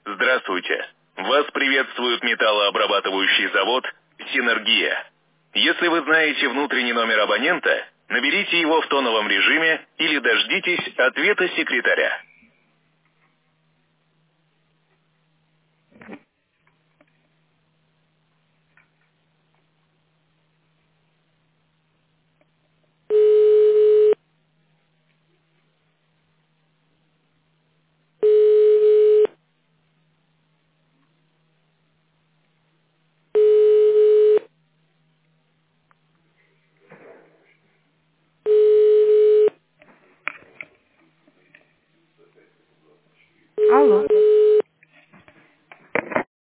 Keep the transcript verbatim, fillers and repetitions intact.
Здравствуйте. Вас приветствует металлообрабатывающий завод «Синергия». Если вы знаете внутренний номер абонента, наберите его в тоновом режиме или дождитесь ответа секретаря.